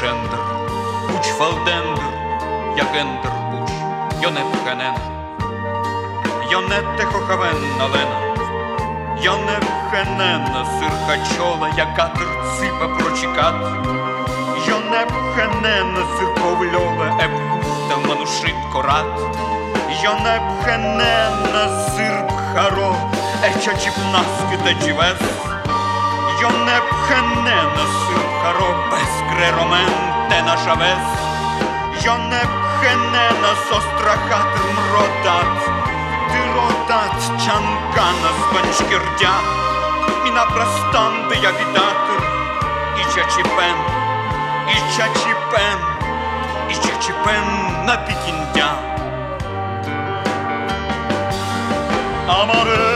шендер, уч фалдендер, ягендер буш, йонет хенен, йонете хохавенна лена, йоне хенена сирка чола, яка терципа прочекат, йоне хенена сирковльове епхуста манушит корат, йоне хенена сирк харо, ечачіп наски та джівес, йоне хенена сирк харо, без креромен те наша вес, йоне хенена сострахатр мродат, тиродат чанкана спанчкірдя, міна прастанди я відатр, і чачіпен, і чачіпен, і чачіпен на пікіндя. Амаре